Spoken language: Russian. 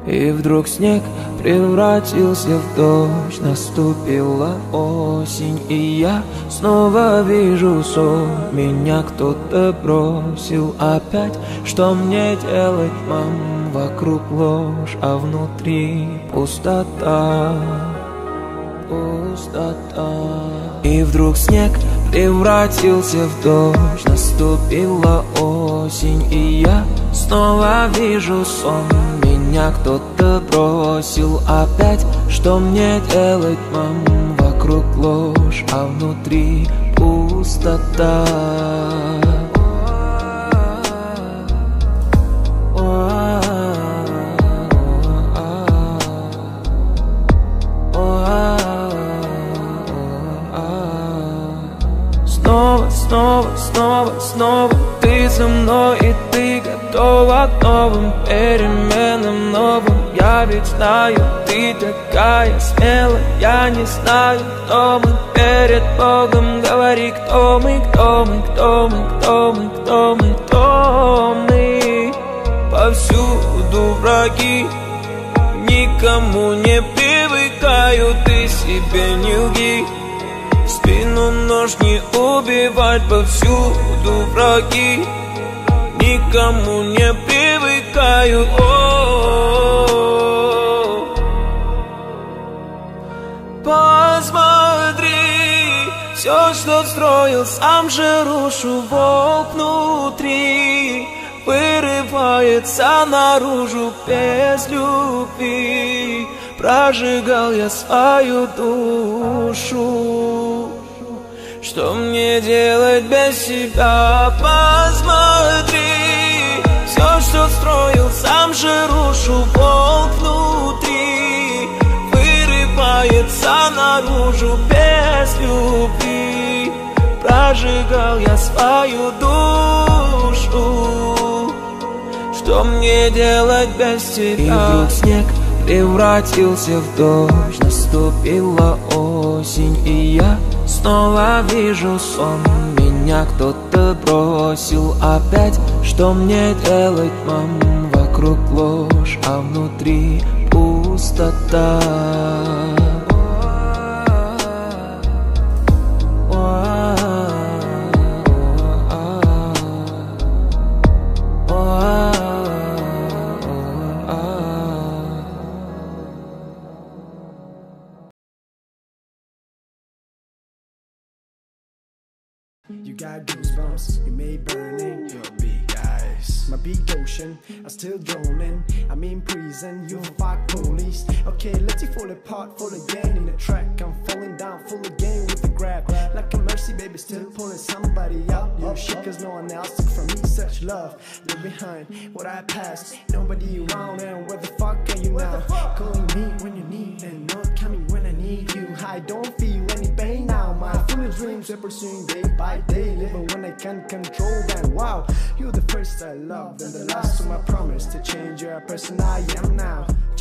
И вдруг снег превратился в дождь. Наступила осень, и я снова вижу сон. Меня кто-то бросил опять. Что мне делать, мам? Вокруг ложь, а внутри пустота. Пустота. И вдруг снег превратился в дождь. Наступила осень, и я снова вижу сон. Меня кто-то бросил опять. Что мне делать, мам? Вокруг ложь, а внутри пустота. Снова ты со мной, и ты готова к новым переменам, новым. Я ведь знаю, ты такая смелая. Я не знаю, кто мы перед Богом. Говори, кто мы, кто мы, кто мы, кто мы, кто мы, кто мы. Повсюду враги, никому не привыкаю. Ты себе не лги, в спину нож не убивать. Повсюду враги, никому не привыкаю. Посмотри, все, что строил, сам же рушу. Волк внутри вырывается наружу без любви. Прожигал я свою душу. Что мне делать без тебя? Посмотри, все, что строил, сам же рушу. Волк внутри вырывается наружу без любви. Прожигал я свою душу. Что мне делать без тебя? И вдруг снег превратился в дождь. Наступила осень, и я снова вижу сон. Меня кто-то бросил опять. Что мне делать, мам? Вокруг ложь, а внутри пустота. You got goosebumps, you made burning. Your big eyes, my big ocean, I'm still droning. I'm in prison, you fuck police. Okay, let's fall apart, fall again in the track. I'm falling down, full again with the grab. Like a mercy, baby, still pulling somebody out. You shit, cause no one else took from me such love. Leave behind what I passed, nobody around, and where the fuck are you now? Calling me when you need, and not coming when I need you. I don't feel any pain now. My foolish dreams are pursuing day by day, living when I can't control them. Wow, you're the first I loved and the last to my promise to change your person I am now.